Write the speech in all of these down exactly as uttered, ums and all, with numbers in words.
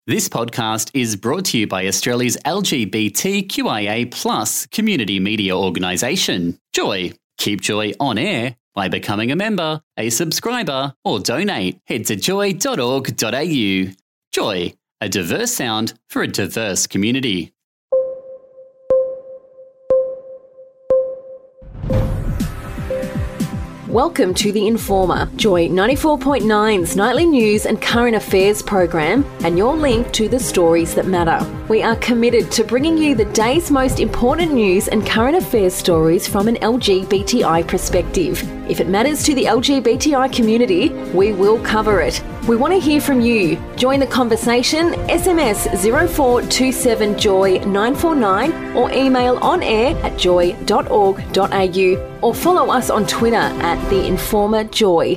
This podcast is brought to you by Australia's L G B T Q I A plus community media organisation, Joy. Keep Joy on air by becoming a member, a subscriber, or donate. Head to joy dot org dot a u. Joy, a diverse sound for a diverse community. Welcome to The Informer, Joy ninety-four point nine's nightly news and current affairs program, and your link to the stories that matter. We are committed to bringing you the day's most important news and current affairs stories from an L G B T I perspective. If it matters to the L G B T I community, we will cover it. We want to hear from you. Join the conversation, S M S zero four two seven joy nine four nine or email on air at joy dot org dot a u or follow us on Twitter at The Informer Joy.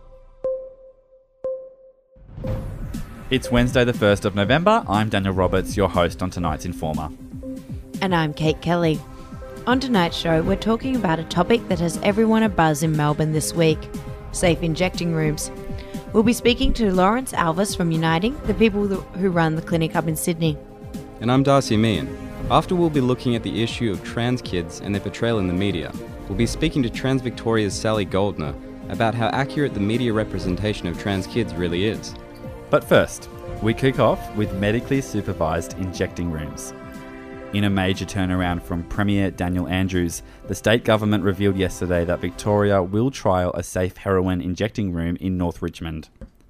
It's Wednesday the first of November. I'm Daniel Roberts, your host on tonight's Informer. And I'm Kate Kelly. On tonight's show, we're talking about a topic that has everyone abuzz in Melbourne this week: safe injecting rooms. We'll be speaking to Lawrence Alvis from Uniting, the people who run the clinic up in Sydney. And I'm Darcy Meehan. After we'll be looking at the issue of trans kids and their portrayal in the media, we'll be speaking to Trans Victoria's Sally Goldner about how accurate the media representation of trans kids really is. But first, we kick off with medically supervised injecting rooms. In a major turnaround from Premier Daniel Andrews, the state government revealed yesterday that Victoria will trial a safe heroin injecting room in North Richmond.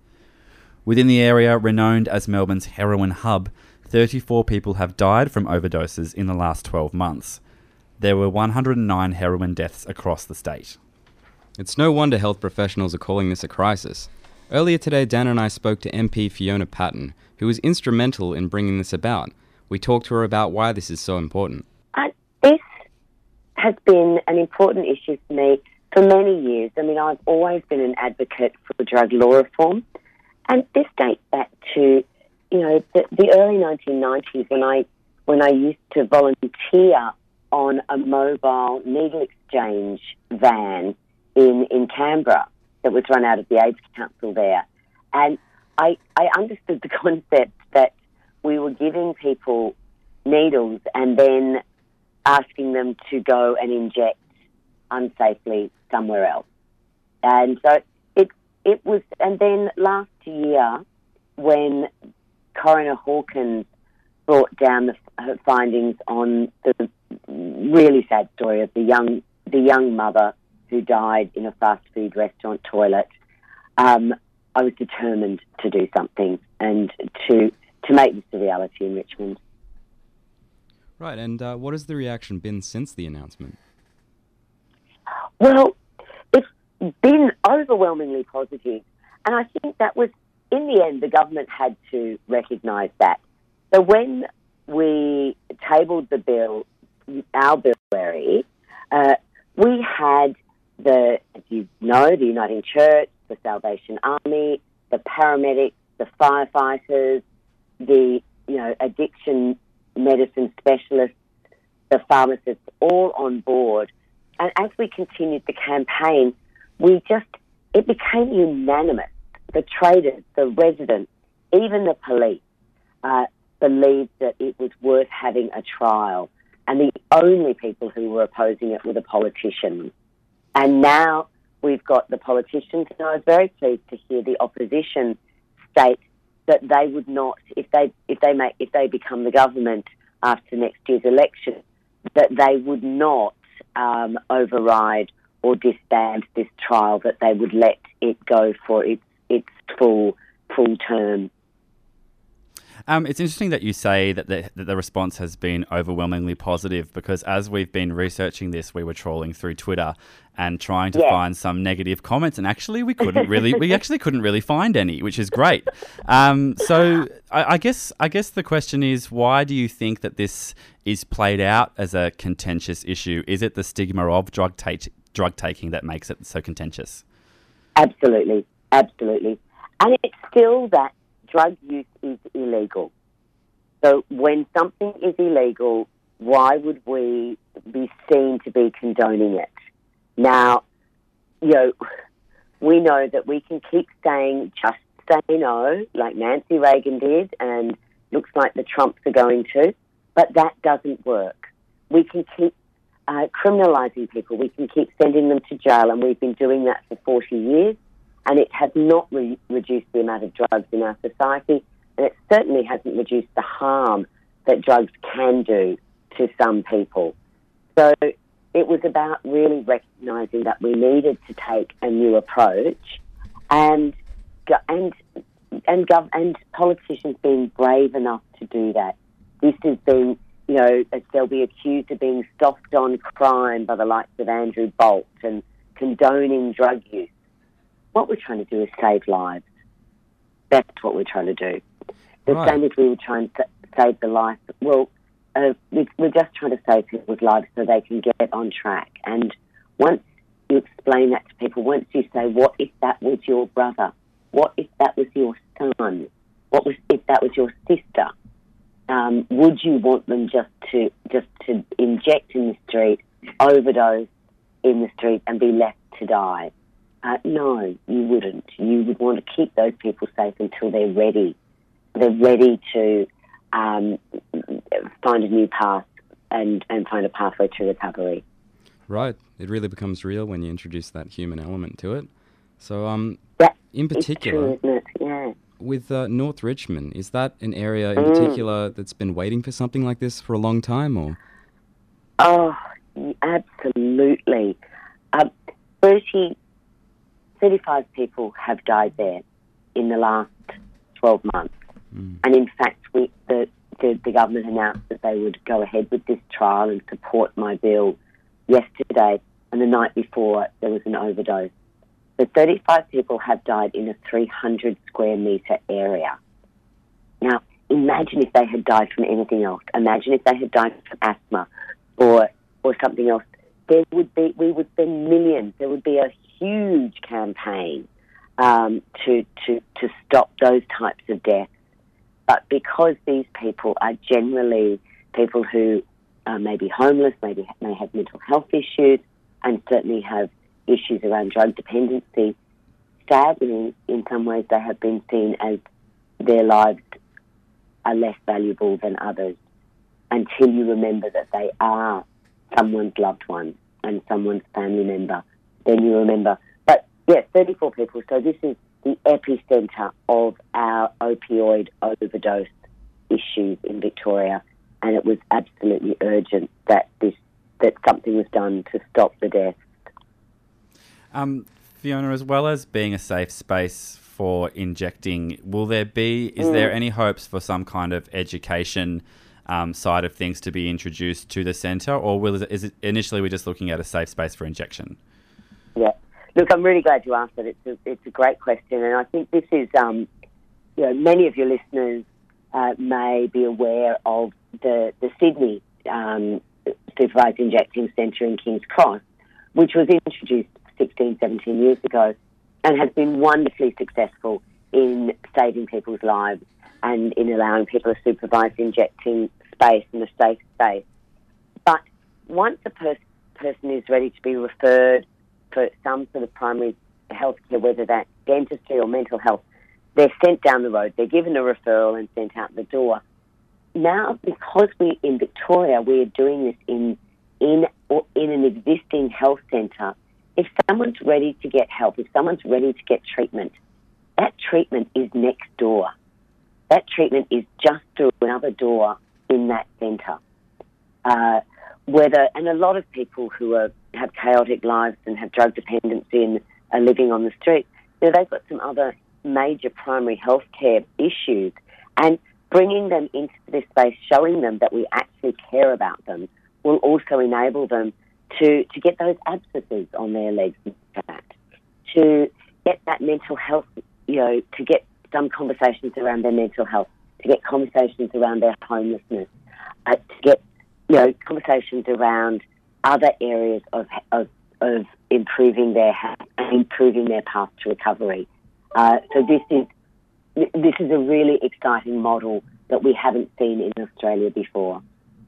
Within the area renowned as Melbourne's heroin hub, thirty-four people have died from overdoses in the last twelve months. There were one hundred nine heroin deaths across the state. It's no wonder health professionals are calling this a crisis. Earlier today, Dan and I spoke to M P Fiona Patten, who was instrumental in bringing this about. We talked to her about why this is so important. Uh, this has been an important issue for me for many years. I mean, I've always been an advocate for drug law reform, and this dates back to, you know, the, the early nineteen nineties when I when I used to volunteer on a mobile needle exchange van in, in Canberra that was run out of the AIDS Council there. And I, I understood the concept that we were giving people needles and then asking them to go and inject unsafely somewhere else. And so it it was, and then last year when Coroner Hawkins brought down the, her findings on the really sad story of the young the young mother who died in a fast food restaurant toilet, um, I was determined to do something and to to make this a reality in Richmond. Right, and uh, what has the reaction been since the announcement? Well, it's been overwhelmingly positive, and I think that was, in the end, the government had to recognise that. So when we tabled the bill, our bill, uh, we had the, as you know, the Uniting Church, the Salvation Army, the paramedics, the firefighters, the, you know, addiction medicine specialists, the pharmacists, all on board. And as we continued the campaign, we just, it became unanimous. The traders, the residents, even the police uh, believed that it was worth having a trial. And the only people who were opposing it were the politicians. And now we've got the politicians, and I was very pleased to hear the opposition state that they would not, if they if they make if they become the government after next year's election, that they would not um, override or disband this trial, that they would let it go for its its full full term. Um, it's interesting that you say that the, that the response has been overwhelmingly positive, because as we've been researching this, we were trawling through Twitter and trying to yeah. find some negative comments, and actually we couldn't really we actually couldn't really find any, which is great. Um, so I, I guess I guess the question is, why do you think that this is played out as a contentious issue? Is it the stigma of drug take, drug taking that makes it so contentious? Absolutely, absolutely, and it's still that drug use is illegal. So when something is illegal, why would we be seen to be condoning it? Now, you know, we know that we can keep saying just say no, like Nancy Reagan did, and like the Trumps are going to, but that doesn't work. We can keep uh, criminalising people. We can keep sending them to jail, and we've been doing that for forty years, and it has not re- reduced the amount of drugs in our society, and it certainly hasn't reduced the harm that drugs can do to some people. So it was about really recognising that we needed to take a new approach, and and and gov- and politicians being brave enough to do that. This has been, you know, they'll be accused of being soft on crime by the likes of Andrew Bolt and condoning drug use. What we're trying to do is save lives. That's what we're trying to do. The Right. same as we were trying to save the life. Well, uh, we, we're just trying to save people's lives so they can get on track. And once you explain that to people, once you say, what if that was your brother? What if that was your son? What was if that was your sister? Um, would you want them just to just to inject in the street, overdose in the street, and be left to die? Uh, no, you wouldn't. You would want to keep those people safe until they're ready. They're ready to um, find a new path and, and find a pathway to recovery. Right. It really becomes real when you introduce that human element to it. So, um, That in particular, is true, isn't it? Yeah. with uh, North Richmond, is that an area in Mm. particular that's been waiting for something like this for a long time, or? Oh, absolutely. Um, thirty, thirty-five people have died there in the last twelve months. Mm. And in fact, we, the, the, the government announced that they would go ahead with this trial and support my bill yesterday, and the night before there was an overdose. So thirty-five people have died in a three hundred square metre area. Now, imagine if they had died from anything else. Imagine if they had died from asthma or or something else. There would be, we would spend millions. There would be a huge campaign um, to, to, to stop those types of deaths. But because these people are generally people who uh, may be homeless, maybe may have mental health issues, and certainly have issues around drug dependency, sadly, in some ways they have been seen as their lives are less valuable than others, until you remember that they are someone's loved one and someone's family member. Then you remember. But, yeah, thirty-four people. So this is the epicentre of our opioid overdose issues in Victoria, and it was absolutely urgent that this that something was done to stop the deaths. Um, Fiona, as well as being a safe space for injecting, will there be, is mm. there any hopes for some kind of education um, side of things to be introduced to the centre, or will, is it initially we're just looking at a safe space for injection? Yeah. Look, I'm really glad you asked that. It's a, it's a great question, and I think this is, um, you know, many of your listeners uh, may be aware of the, the Sydney um, Supervised Injecting Centre in King's Cross, which was introduced sixteen, seventeen years ago and has been wonderfully successful in saving people's lives and in allowing people a supervised injecting space and a safe space. But once a pers- person is ready to be referred for some sort of primary health care, whether that's dentistry or mental health, they're sent down the road. They're given a referral and sent out the door. Now, because we in Victoria, we are doing this in in or in an existing health centre. If someone's ready to get help, if someone's ready to get treatment, that treatment is next door. That treatment is just through another door in that centre. Uh, whether and a lot of people who are, have chaotic lives and have drug dependency and are living on the street, you know, they've got some other major primary health care issues, and bringing them into this space, showing them that we actually care about them, will also enable them to, to get those abscesses on their legs, in fact, to get that mental health, you know, to get some conversations around their mental health, to get conversations around their homelessness, uh, to get, you know, conversations around other areas of of, of improving their health and improving their path to recovery. Uh, so this is this is a really exciting model that we haven't seen in Australia before.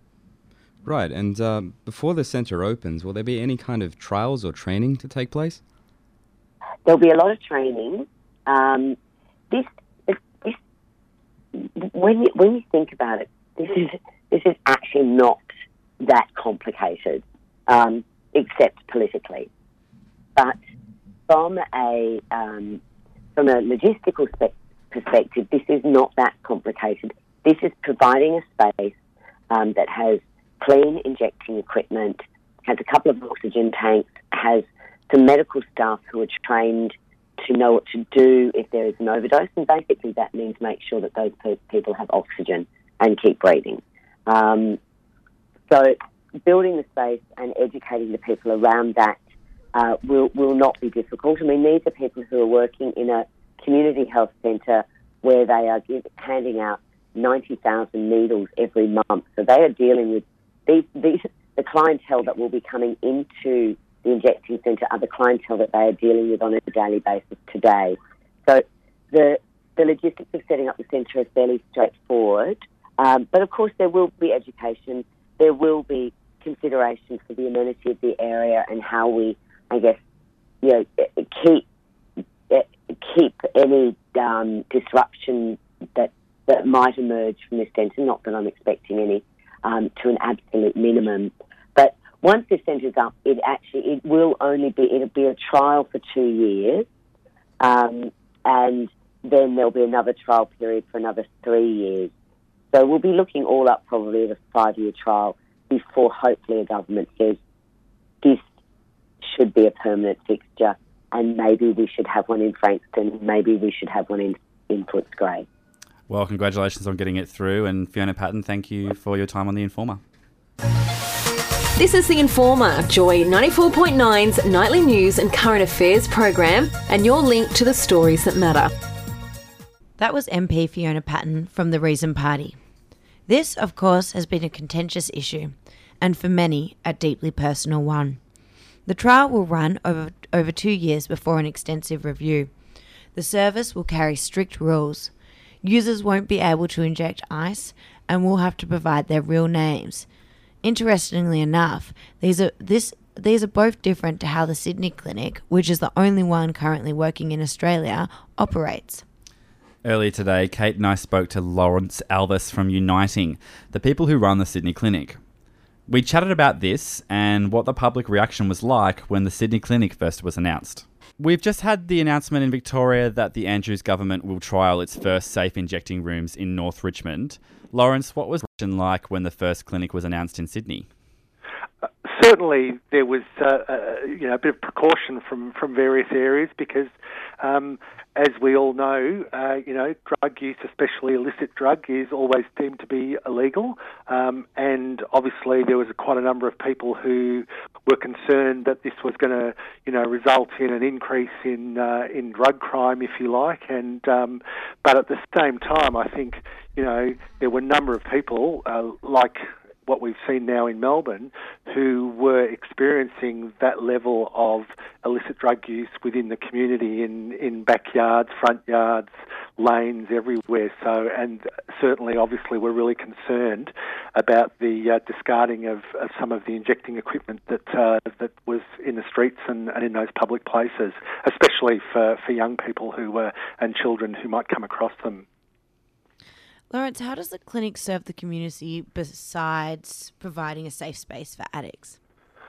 Right, and uh, before the centre opens, will there be any kind of trials or training to take place? There'll be a lot of training. Um, this, this when you, when you think about it, this is this is actually not that complicated, um, except politically. But from a um, from a logistical spe- perspective, this is not that complicated. This is providing a space um, that has clean injecting equipment, has a couple of oxygen tanks, has some medical staff who are trained to know what to do if there is an overdose, and basically that means make sure that those pe- people have oxygen and keep breathing. Um, so building the space and educating the people around that uh, will, will not be difficult. I mean, these are people who are working in a community health centre where they are give, handing out ninety thousand needles every month. So they are dealing with these, these, the clientele that will be coming into the injecting centre are the clientele that they are dealing with on a daily basis today. So the the logistics of setting up the centre is fairly straightforward. Um, but of course there will be education, there will be consideration for the amenity of the area and how we, I guess, you know, keep keep any um, disruption that that might emerge from this centre, not that I'm expecting any, um, to an absolute minimum. But once this centre is up, it actually, it will only be, it'll be a trial for two years, um, and then there'll be another trial period for another three years. So we'll be looking all up probably at a five-year trial before hopefully a government says this should be a permanent fixture, and maybe we should have one in Frankston, maybe we should have one in, in Footscray. Well, congratulations on getting it through, and Fiona Patten, thank you for your time on The Informer. This is The Informer, Joy ninety-four point nine's nightly news and current affairs program, and your link to the stories that matter. That was M P Fiona Patten from the Reason Party. This, of course, has been a contentious issue, and for many, a deeply personal one. The trial will run over, over two years before an extensive review. The service will carry strict rules. Users won't be able to inject ice and will have to provide their real names. Interestingly enough, these are this these are both different to how the Sydney Clinic, which is the only one currently working in Australia, operates. Earlier today, Kate and I spoke to Lawrence Alvis from Uniting, the people who run the Sydney Clinic. We chatted about this and what the public reaction was like when the Sydney Clinic first was announced. We've just had the announcement in Victoria that the Andrews government will trial its first safe injecting rooms in North Richmond. Lawrence, what was it like when the first clinic was announced in Sydney? Uh, certainly there was uh, uh, you know, a bit of precaution from, from various areas because, um, as we all know, uh, you know, drug use, especially illicit drug, is always deemed to be illegal. Um, and obviously there was a, quite a number of people who were concerned that this was going to, you know, result in an increase in uh, in drug crime, if you like. And um, but at the same time, I think, you know, there were a number of people uh, like what we've seen now in Melbourne who were experiencing that level of illicit drug use within the community in, in backyards, front yards, lanes, everywhere. So, and certainly, obviously, we're really concerned about the uh, discarding of, of some of the injecting equipment that uh, that was in the streets and, and in those public places, especially for, for young people who were and children who might come across them. Lawrence, how does the clinic serve the community besides providing a safe space for addicts?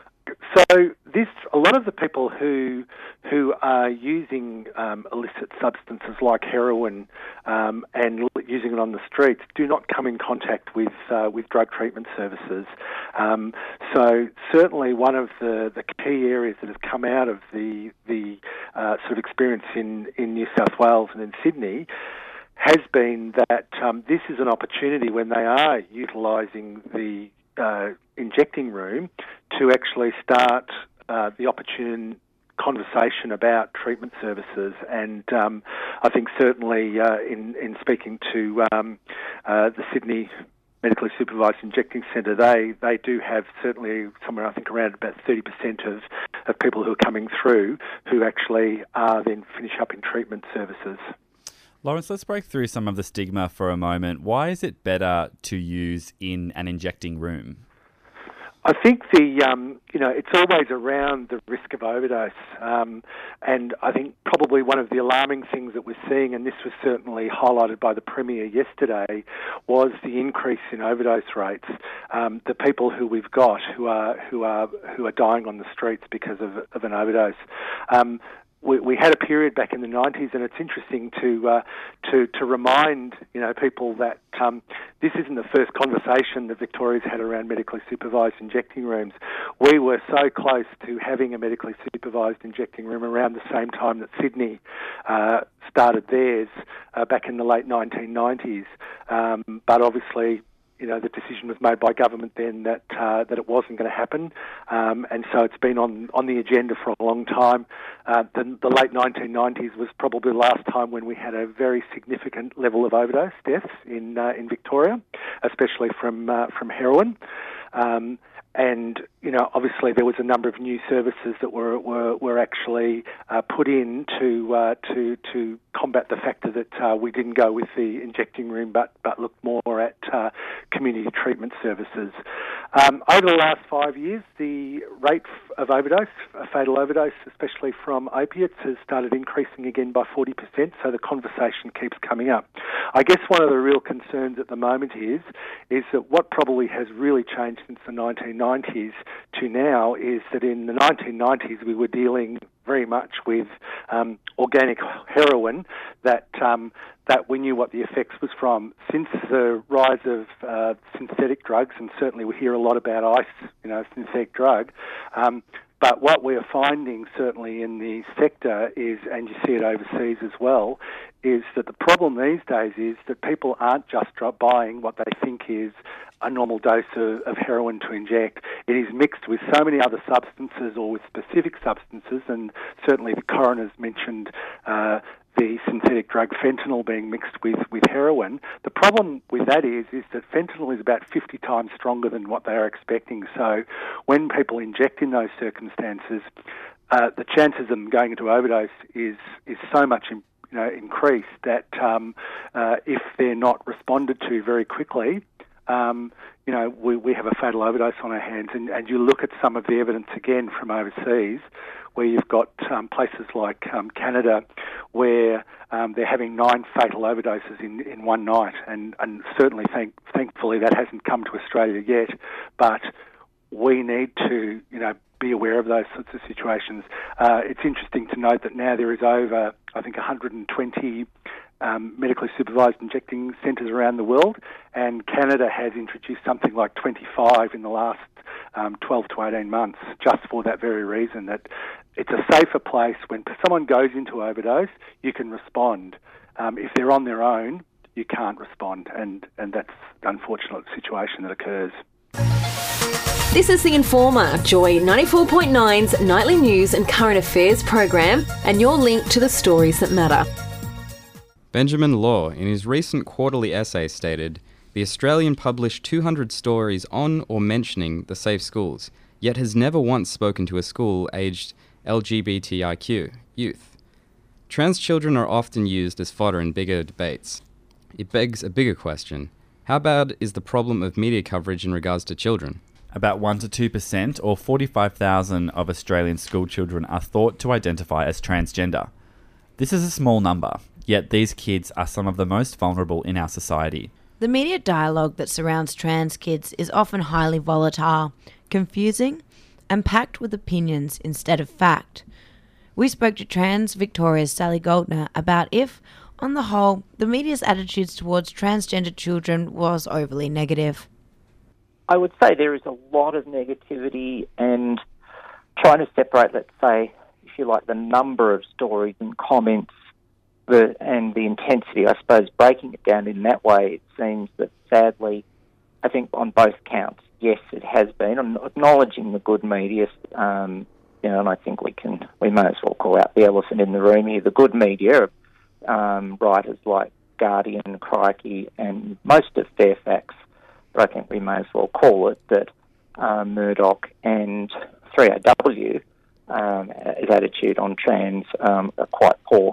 So this, a lot of the people who who are using um, illicit substances like heroin um, and using it on the streets do not come in contact with uh, with drug treatment services. Um, so certainly one of the, the key areas that has come out of the the uh, sort of experience in, in New South Wales and in Sydney has been that um, this is an opportunity when they are utilising the uh, injecting room to actually start uh, the opportune conversation about treatment services. And um, I think certainly uh, in, in speaking to um, uh, the Sydney Medically Supervised Injecting Centre, they, they do have certainly somewhere I think around about thirty percent of, of people who are coming through who actually are then finish up in treatment services. Lawrence, let's break through some of the stigma for a moment. Why is it better to use in an injecting room? I think the um, you know it's always around the risk of overdose, um, and I think probably one of the alarming things that we're seeing, and this was certainly highlighted by the Premier yesterday, was the increase in overdose rates. Um, the people who we've got who are who are who are dying on the streets because of of an overdose. Um, We, we had a period back in the nineties, and it's interesting to uh, to to remind you know people that um, this isn't the first conversation that Victoria's had around medically supervised injecting rooms. We were so close to having a medically supervised injecting room around the same time that Sydney uh, started theirs uh, back in the late nineteen nineties, um, but obviously, you know, the decision was made by government then that uh, that it wasn't going to happen, um, and so it's been on, on the agenda for a long time. Uh, the, the late nineteen nineties was probably the last time when we had a very significant level of overdose deaths in uh, in Victoria, especially from uh, from heroin. Um, And, you know, obviously there was a number of new services that were were, were actually uh, put in to, uh, to to combat the factor that uh, we didn't go with the injecting room but, but looked more at uh, community treatment services. Um, over the last five years, the rate of overdose, a fatal overdose, especially from opiates, has started increasing again by forty percent, so the conversation keeps coming up. I guess one of the real concerns at the moment is, is that what probably has really changed since the nineteen nineties to now is that in the nineteen nineties we were dealing very much with um, organic heroin that um, that we knew what the effects was from. Since the rise of uh, synthetic drugs, and certainly we hear a lot about ice, you know, synthetic drug, um, but what we're finding certainly in the sector is, and you see it overseas as well, is that the problem these days is that people aren't just buying what they think is a normal dose of, of heroin to inject. It is mixed with so many other substances or with specific substances, and certainly the coroner's mentioned uh, the synthetic drug fentanyl being mixed with, with heroin. The problem with that is is that fentanyl is about fifty times stronger than what they are expecting. So when people inject in those circumstances, uh, the chances of them going into overdose is, is so much in, you know, increased that um, uh, if they're not responded to very quickly, Um, you know, we, we have a fatal overdose on our hands. And, and you look at some of the evidence again from overseas, where you've got um, places like um, Canada, where um, they're having nine fatal overdoses in, in one night. And, and certainly, thank, thankfully, that hasn't come to Australia yet. But we need to, you know, be aware of those sorts of situations. Uh, it's interesting to note that now there is over, I think, one hundred twenty Um, medically supervised injecting centres around the world, and Canada has introduced something like twenty-five in the last um, twelve to eighteen months, just for that very reason, that it's a safer place. When someone goes into overdose, you can respond. Um, if they're on their own, you can't respond, and, and that's the unfortunate situation that occurs. This is The Informer, Joy ninety-four point nine's nightly news and current affairs program, and your link to the stories that matter. Benjamin Law, in his recent quarterly essay, stated, "The Australian published two hundred stories on or mentioning the safe schools, yet has never once spoken to a school aged L G B T I Q, youth. Trans children are often used as fodder in bigger debates. It begs a bigger question. How bad is the problem of media coverage in regards to children?" About one to two percent, or forty-five thousand of Australian school children are thought to identify as transgender. This is a small number, yet these kids are some of the most vulnerable in our society. The media dialogue that surrounds trans kids is often highly volatile, confusing, and packed with opinions instead of fact. We spoke to Trans Victoria's Sally Goldner about if, on the whole, the media's attitudes towards transgender children was overly negative. I would say there is a lot of negativity, and trying to separate, let's say, if you like, the number of stories and comments the, and the intensity, I suppose, breaking it down in that way, it seems that sadly, I think on both counts, yes, it has been. I'm acknowledging the good media, um, you know, and I think we can, we may as well call out the elephant in the room here. The good media, um, writers like Guardian, Crikey, and most of Fairfax, but I think we may as well call it that um, Murdoch and three A W, um, his attitude on trans um, are quite poor.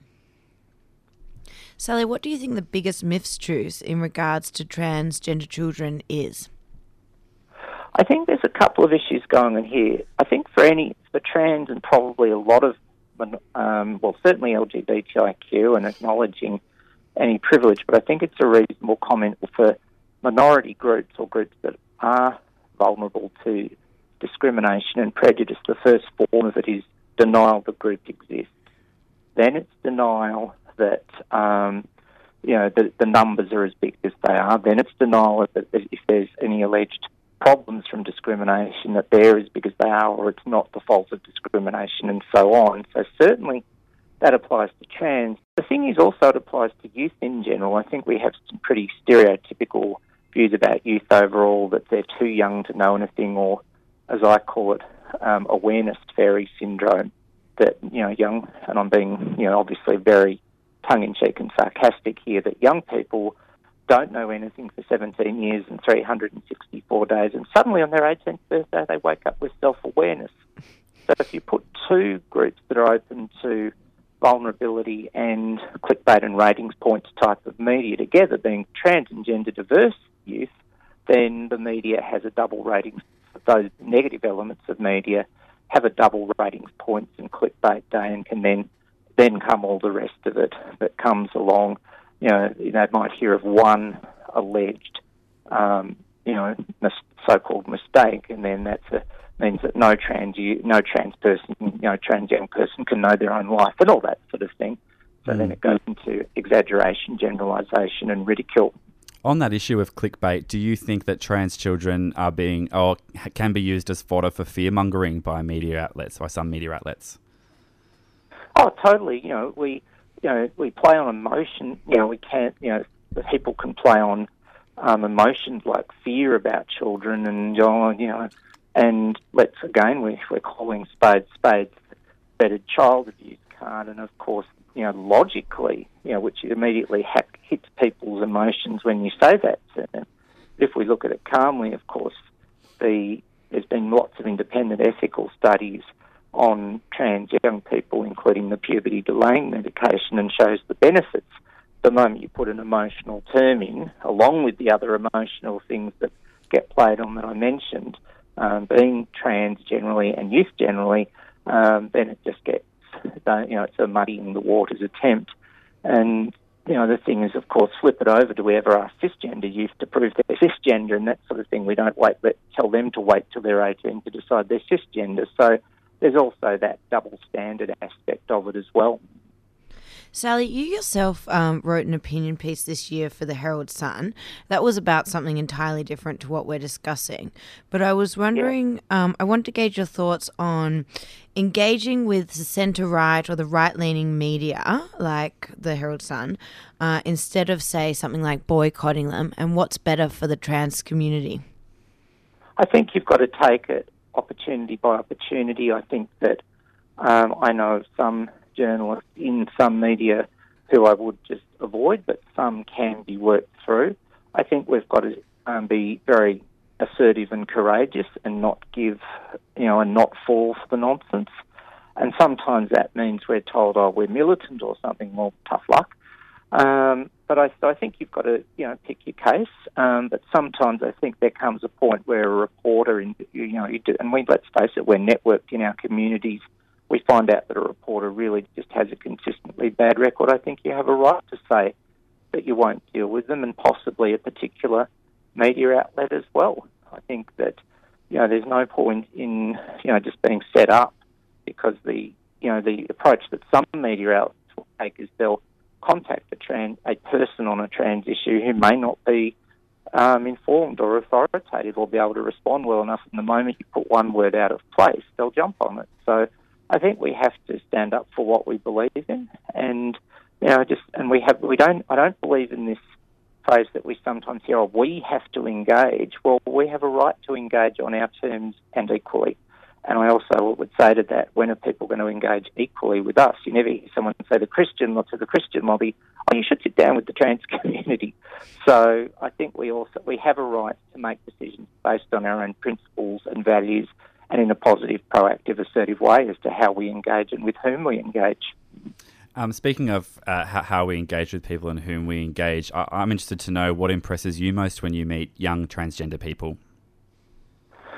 Sally, what do you think the biggest myths truth in regards to transgender children is? I think there's a couple of issues going on here. I think for any, for trans and probably a lot of, um, well, certainly L G B T I Q and acknowledging any privilege, but I think it's a reasonable comment for minority groups or groups that are vulnerable to discrimination and prejudice. The first form of it is denial the group exists. Then it's denial that um, you know the, the numbers are as big as they are. Then it's denial that if there's any alleged problems from discrimination that they're as big as they are, or it's not the fault of discrimination, and so on. So certainly that applies to trans. The thing is also it applies to youth in general. I think we have some pretty stereotypical views about youth overall, that they're too young to know anything, or as I call it, um, awareness fairy syndrome, that, you know, young, and I'm being, you know, obviously very tongue-in-cheek and sarcastic here, that young people don't know anything for seventeen years and three hundred sixty-four days, and suddenly on their eighteenth birthday they wake up with self-awareness. So if you put two groups that are open to vulnerability and clickbait and ratings points type of media together, being trans and gender diverse youth, then the media has a double ratings. Those negative elements of media have a double ratings points and clickbait day, and can then then come all the rest of it that comes along. You know, you know, might hear of one alleged, um, you know, mis- so-called mistake, and then that's a, means that no trans, no trans person, you know, trans young person can know their own life and all that sort of thing. So mm. then it goes into exaggeration, generalisation, and ridicule. On that issue of clickbait, do you think that trans children are being, or can be used as fodder for fear-mongering by media outlets, by some media outlets? Oh, totally. You know, we, you know, we play on emotion. You know, we can't, you know, people can play on um, emotions like fear about children, and, you know, and let's, again, we, we're calling spades spades, better child abuse card, and of course, you know, logically, you know, which immediately ha- hits people's emotions when you say that to them. If we look at it calmly, of course, the there's been lots of independent ethical studies on trans young people, including the puberty delaying medication, and shows the benefits. The moment you put an emotional term in, along with the other emotional things that get played on that I mentioned, um, being trans generally and youth generally, um, then it just gets, you know, it's a muddying the waters attempt. And, you know, the thing is, of course, flip it over to whoever are cisgender youth to prove they're cisgender and that sort of thing. We don't wait, let tell them to wait till they're eighteen to decide they're cisgender. So there's also that double standard aspect of it as well. Sally, you yourself um, wrote an opinion piece this year for the Herald Sun that was about something entirely different to what we're discussing. But I was wondering, yeah. um, I want to gauge your thoughts on engaging with the centre-right or the right-leaning media, like the Herald Sun, uh, instead of, say, something like boycotting them, and what's better for the trans community? I think you've got to take it opportunity by opportunity. I think that um, I know of some journalists in some media who I would just avoid, but some can be worked through. I think we've got to um, be very assertive and courageous and not give, you know, and not fall for the nonsense. And sometimes that means we're told, oh, we're militant or something, well, tough luck. Um, but I, I think you've got to, you know, pick your case. Um, but sometimes I think there comes a point where a reporter, in, you know, you do, and we, let's face it, we're networked in our communities. We find out that a reporter really just has a consistently bad record. I think you have a right to say that you won't deal with them, and possibly a particular media outlet as well. I think that, you know, there's no point in, you know, just being set up, because the, you know, the approach that some media outlets will take is they'll contact a trans, a person on a trans issue who may not be um, informed or authoritative or be able to respond well enough. And the moment you put one word out of place, they'll jump on it. So I think we have to stand up for what we believe in, and, you know, just, and we have, we don't, I don't believe in this phrase that we sometimes hear, oh, we have to engage. Well, we have a right to engage on our terms and equally. And I also would say to that, when are people going to engage equally with us? You never hear someone say the Christian or to the Christian lobby, oh, you should sit down with the trans community. So I think we also, we have a right to make decisions based on our own principles and values, and in a positive, proactive, assertive way as to how we engage and with whom we engage. Um, speaking of uh, how, how we engage with people and whom we engage, I- I'm interested to know what impresses you most when you meet young transgender people.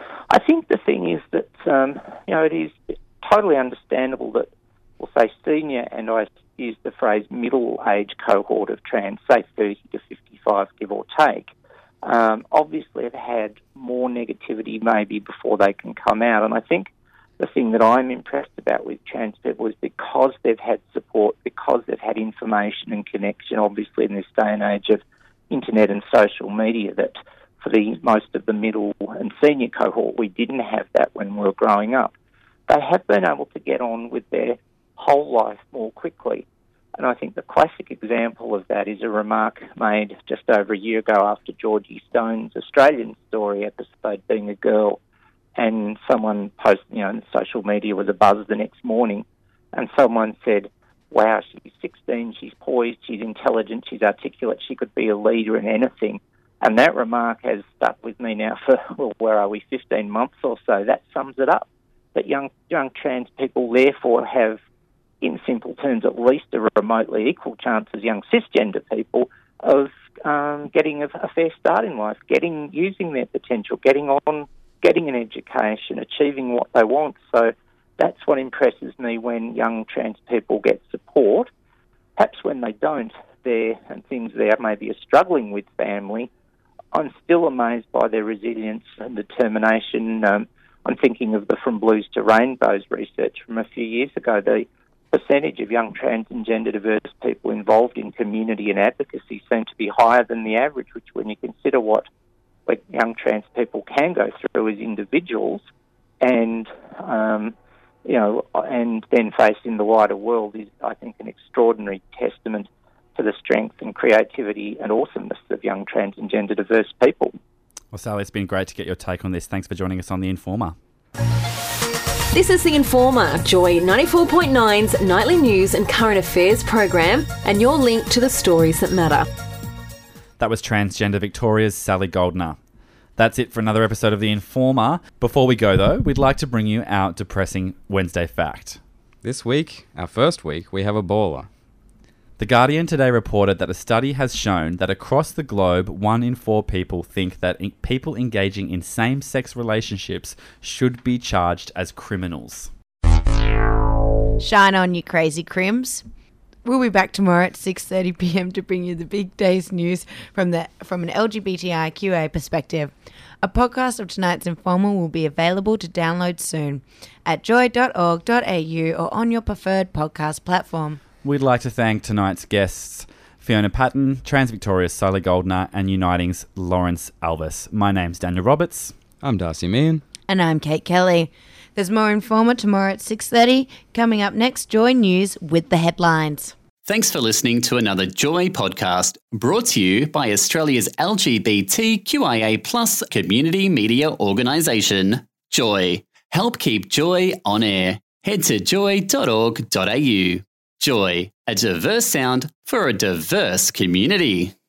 the thing is that, um, you know, it is totally understandable that, we'll say senior, and I use the phrase middle age cohort of trans, say thirty to fifty-five, give or take, um, obviously have had more negativity maybe before they can come out. And I think the thing that I'm impressed about with trans people is because they've had support, because they've had information and connection, obviously in this day and age of internet and social media, that for the most of the middle and senior cohort, we didn't have that when we were growing up. They have been able to get on with their whole life more quickly. And I think the classic example of that is a remark made just over a year ago after Georgie Stone's Australian Story episode, being a girl, and someone posted, you know, in social media was abuzz the next morning, and someone said, wow, she's sixteen, she's poised, she's intelligent, she's articulate, she could be a leader in anything. And that remark has stuck with me now for, well, where are we, fifteen months or so. That sums it up. That young young trans people therefore have, in simple terms, at least a remotely equal chance as young cisgender people of um, getting a, a fair start in life, getting using their potential, getting on, getting an education, achieving what they want. So that's what impresses me when young trans people get support. Perhaps when they don't, they're, and things there maybe are struggling with family, I'm still amazed by their resilience and determination. Um, I'm thinking of the From Blues to Rainbows research from a few years ago. The percentage of young trans and gender diverse people involved in community and advocacy seemed to be higher than the average, which when you consider what, what young trans people can go through as individuals and, um, you know, and then face in the wider world is, I think, an extraordinary testament to the strength and creativity and awesomeness of young trans and gender diverse people. Well, Sally, it's been great to get your take on this. Thanks for joining us on The Informer. This is The Informer, Joy ninety-four point nine's nightly news and current affairs program, and your link to the stories that matter. That was Transgender Victoria's Sally Goldner. That's it for another episode of The Informer. Before we go, though, we'd like to bring you our depressing Wednesday fact. This week, our first week, we have a baller. The Guardian today reported that a study has shown that across the globe, one in four people think that in- people engaging in same-sex relationships should be charged as criminals. Shine on, you crazy crims. We'll be back tomorrow at six thirty p m to bring you the big day's news from the from an L G B T I Q A perspective. A podcast of tonight's Informer will be available to download soon at joy dot org dot a u or on your preferred podcast platform. We'd like to thank tonight's guests, Fiona Patton, Trans Victoria's Sally Goldner, and Uniting's Lawrence Alvis. My name's Daniel Roberts. I'm Darcy Meehan. And I'm Kate Kelly. There's more Informer tomorrow at six thirty. Coming up next, Joy News with the headlines. Thanks for listening to another Joy podcast brought to you by Australia's L G B T Q I A plus community media organisation, Joy. Help keep Joy on air. Head to joy dot org dot a u. Joy, a diverse sound for a diverse community.